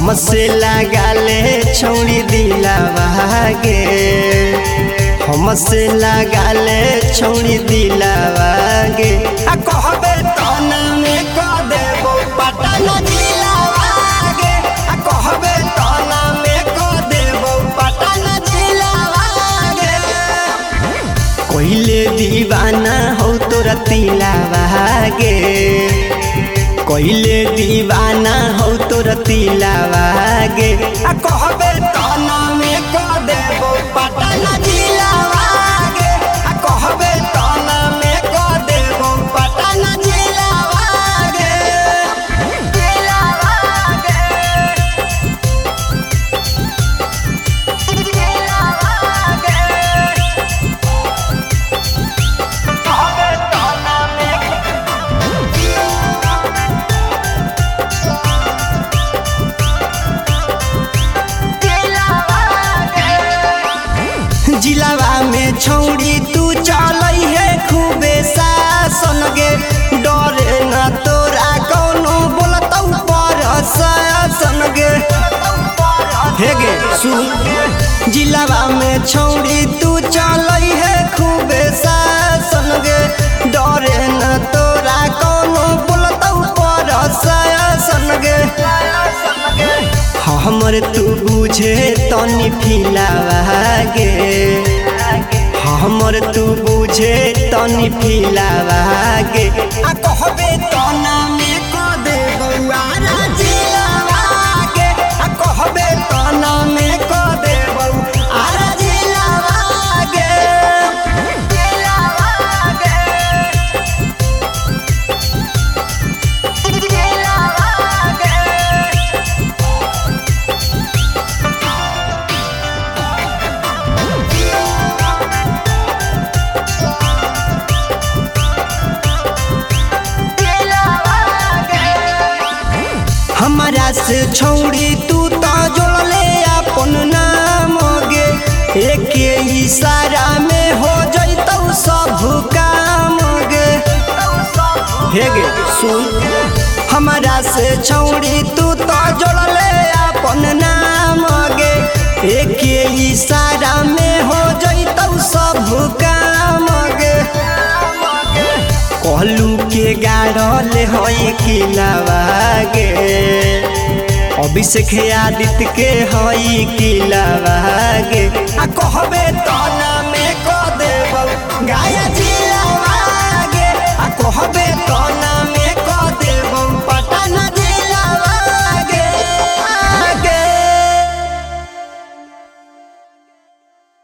हमसे लगाले छौड़ी दिलावा गे हमसे लगाले छौड़ी दिलावा गे आ कहबे तना में क देबो पटन जिलावा गे आ कहबे तना में क देबो पटन जिलावा गे कोइले दीवाना हो तोरा तिलावा गे कोइले दीवाना हो तोरा तिलावा गे आ कहबे तना में क देबो पटन जिलावा गे आ कहबे तना में क देबो पटन जिलावा गे जिलावा गे जिलावा गे कहबे तना में जिलावा में छौड़ी तू चलई है खूबे शासन गे डरे न तोरा कौनो बोलतौ पर शासन गे हे गे सुन जिलावा में छौड़ी तू चलई है खूबे शासन गे डरे न तोरा कौनो बोलतौ पर शासन गे हमर तू बुझे तनी फिलावा गे हमर तू बुझे तनी फिलावा गे आ कहबे तना में क देबो आरा जिलावा गे आ कहबे तना में क देबो आरा जिलावा गे जिलावा गे जिलावा गे हमारा से छौड़ी तू तो जोड़ले अपन नाम गे एक इशारा में हो जइतौ सब काम गे हे गे सुन हमारा से छौड़ी तू तो जोड़ले अपन नाम गे एक इशारा में हो जइतौ सब काम गे कहलू के गाड़ल हई किलावा गे अभिषेक आदित्य के हई किलावा गे आ कहबे तना में क देबो गाय